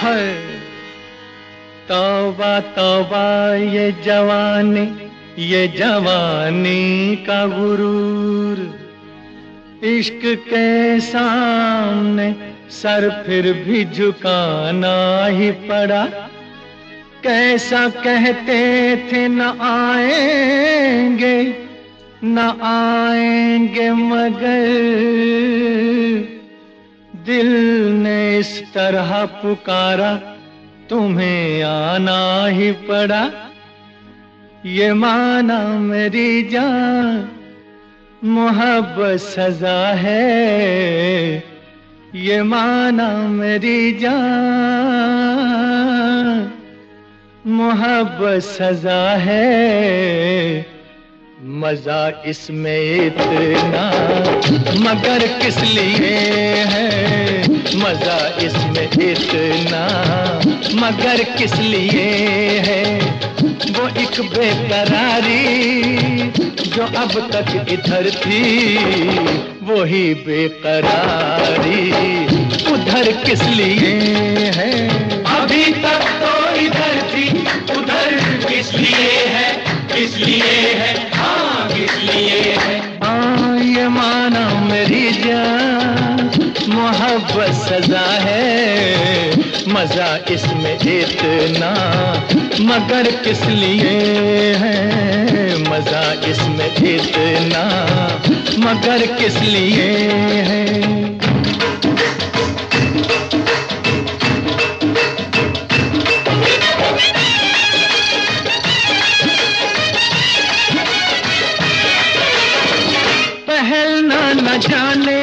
हाय तौबा तौबा ये जवानी का गुरूर, इश्क के सामने सर फिर भी झुकाना ही पड़ा। कैसा कहते थे न आएंगे मगर दिल ने इस तरह पुकारा, तुम्हें आना ही पड़ा। ये माना मेरी जान मोहब्बत सजा है, ये माना मेरी जान मोहब्बत सजा है। मजा इसमें इतना मगर किस लिए है, मजा इसमें इतना मगर किस लिए है। वो एक बेकरारी जो अब तक इधर थी, वही बेकरारी उधर किस लिए है। अभी तक तो इधर थी, उधर किस लिए है, किस लिए है, हाँ किस लिए है। हाँ ये माना मेरी जान मोहब्बत सजा है, मजा इसमें इतना मगर किस लिए है, मजा इसमें इतना मगर किस लिए है। पहलना न जाने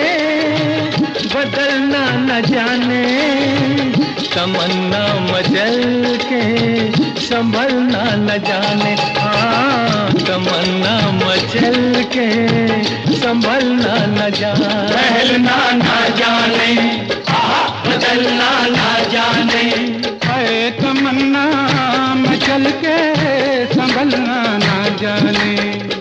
बदलना न जाने, तमन्ना मचल के संभलना न जाने। हाँ तमन्ना मचल के संभलना न जाने। पहलना न जाने, बदलना न जाने, है तमन्ना मचल के संभलना न जाने।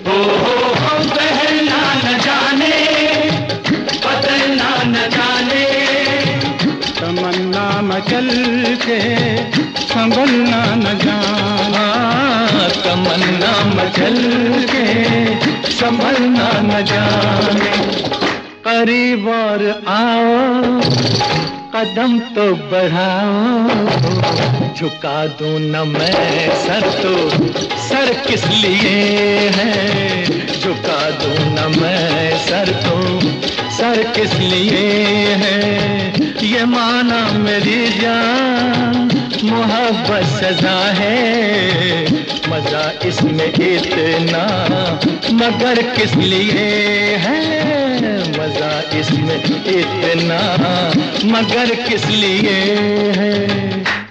पहलना न जाने, बदलना न जाने, तमन्ना मचल के संभलना न जाना। तमन्ना मचल के संभलना न जाने। करीब और आओ कदम तो बढ़ाओ, झुका दूं न मैं सर तो सर किस लिए है, झुका दूं न मैं सर तो सर किस लिए है। ये माना मेरी जान मोहब्बत सजा है, मजा इसमें इतना मगर किस लिए है, मजा इसमें इतना मगर किस लिए है।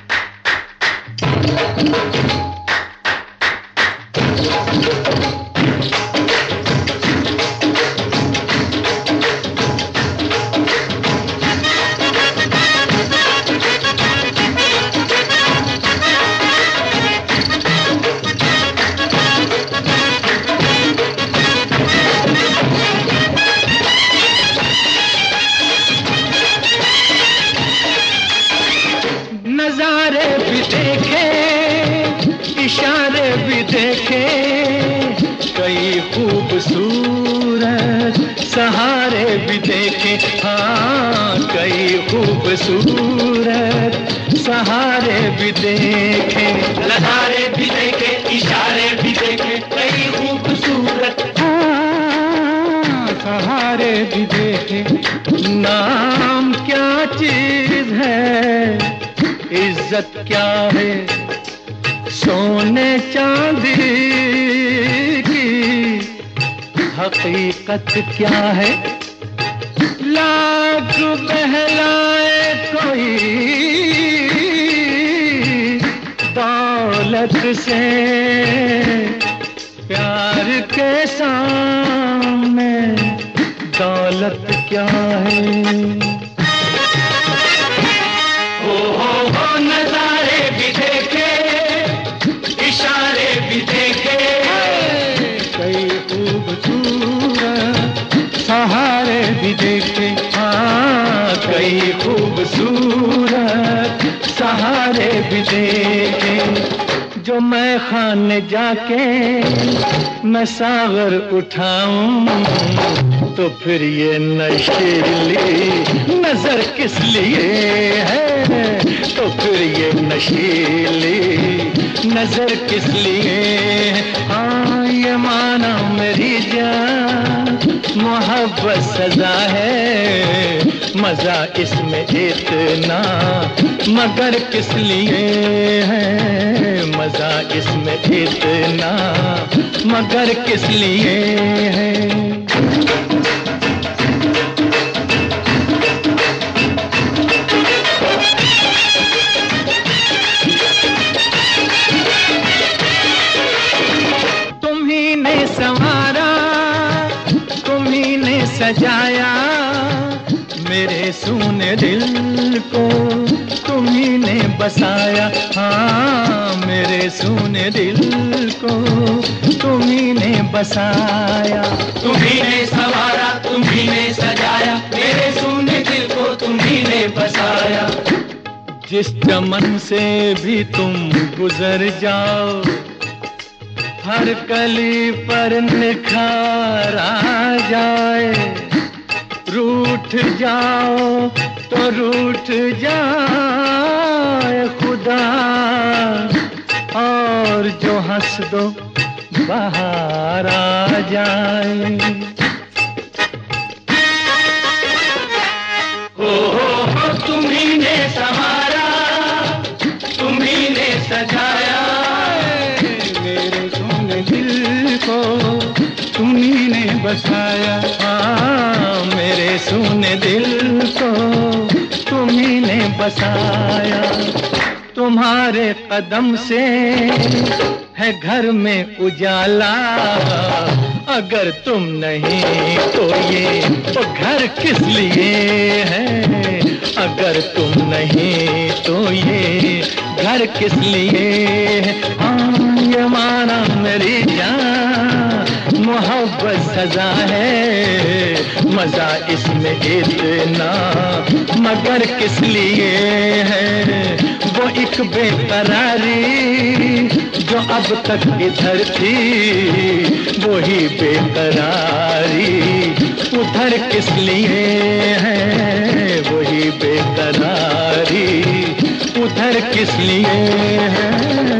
नजारे भी देखे इशारे भी देखे, कई खूबसूरत सहारे भी देखे। हाँ कई खूबसूरत सहारे भी देखे, नजारे भी देखे, इशारे भी देखे, कई खूबसूरत सहारे भी देखे। नाम क्या चीज है, इज्जत क्या है, सोने चांदी की हकीकत क्या है। लाख बहलाए कोई दौलत से, प्यार के सामने दौलत क्या है। नजारे भी देखे, इशारे भी देखे, कई खूबसूरत सहारे भी देखे। हाँ कई खूबसूरत सहारे सितारे भी देखे। जो मैं खाने जाके मैं सागर उठाऊं तो फिर ये नशीली नजर किस लिए है, तो फिर ये नशीली नजर किस लिए है। हाँ ये माना मेरी जान मोहब्बत सजा है, मजा इसमें इतना मगर किस लिए है, मजा इसमें इतना मगर किस लिए है। तुम्ही ने संवारा, तुम्ही ने सजाया मेरे सूने दिल को, तुम्ही ने बसाया। हाँ मेरे सूने दिल को तुम्ही ने बसाया। तुम्ही ने संवारा, तुम्ही ने सजाया, मेरे सूने दिल को तुम्ही ने बसाया। जिस चमन से भी तुम गुजर जाओ हर कली पर निखार आ जाए। रूठ जाओ तो रूठ जाए खुदा, और जो हंस दो बाहर आ जाए। हो तुम्ही ने संवारा, तुम्ही ने सजाया मेरे सोने दिल को तुम्ही ने बसाया। हाँ मेरे सोने दिल को तुम्ही ने बसाया। तुम्हारे कदम से है घर में उजाला, अगर तुम नहीं तो ये तो घर किस लिए है, अगर तुम नहीं तो ये घर किस लिए है। हाँ ये माना मेरी जान मोहब्बत सजा है, मजा इसमें इतना मगर किस लिए है। वो एक बेकरारी जो अब तक इधर थी, वही बेकरारी उधर किस लिए है, वही बेकरारी उधर किस लिए है।